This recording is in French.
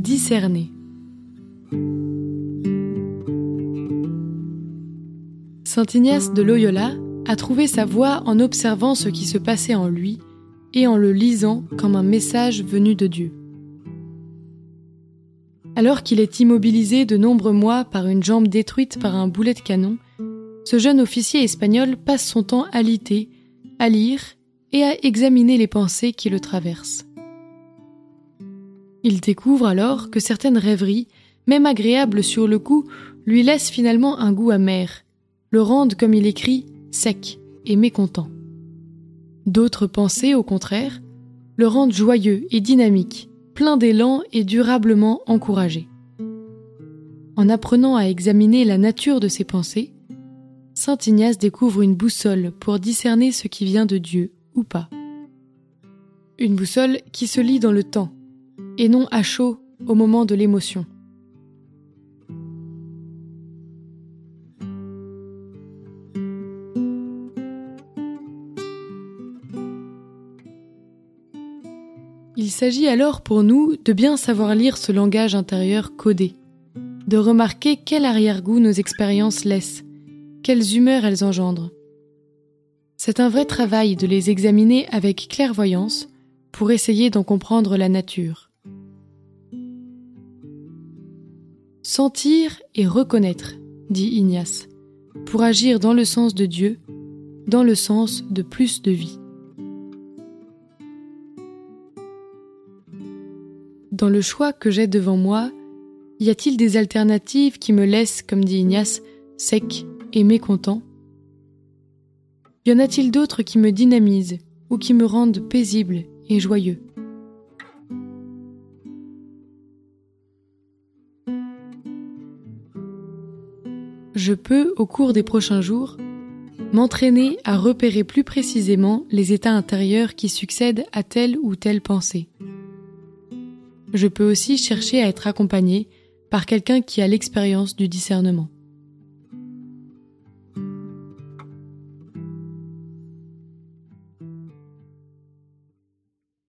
discerner. Saint Ignace de Loyola a trouvé sa voie en observant ce qui se passait en lui et en le lisant comme un message venu de Dieu. Alors qu'il est immobilisé de nombreux mois par une jambe détruite par un boulet de canon, ce jeune officier espagnol passe son temps à liter, à lire et à examiner les pensées qui le traversent. Il découvre alors que certaines rêveries, même agréables sur le coup, lui laissent finalement un goût amer, le rendent, comme il écrit, sec et mécontent. D'autres pensées, au contraire, le rendent joyeux et dynamique, plein d'élan et durablement encouragé. En apprenant à examiner la nature de ses pensées, Saint Ignace découvre une boussole pour discerner ce qui vient de Dieu ou pas. Une boussole qui se lit dans le temps, et non à chaud au moment de l'émotion. Il s'agit alors pour nous de bien savoir lire ce langage intérieur codé, de remarquer quel arrière-goût nos expériences laissent, quelles humeurs elles engendrent. C'est un vrai travail de les examiner avec clairvoyance pour essayer d'en comprendre la nature. Sentir et reconnaître, dit Ignace, pour agir dans le sens de Dieu, dans le sens de plus de vie. Dans le choix que j'ai devant moi, y a-t-il des alternatives qui me laissent, comme dit Ignace, sec et mécontent ? Y en a-t-il d'autres qui me dynamisent ou qui me rendent paisible et joyeux ? Je peux, au cours des prochains jours, m'entraîner à repérer plus précisément les états intérieurs qui succèdent à telle ou telle pensée. Je peux aussi chercher à être accompagné par quelqu'un qui a l'expérience du discernement.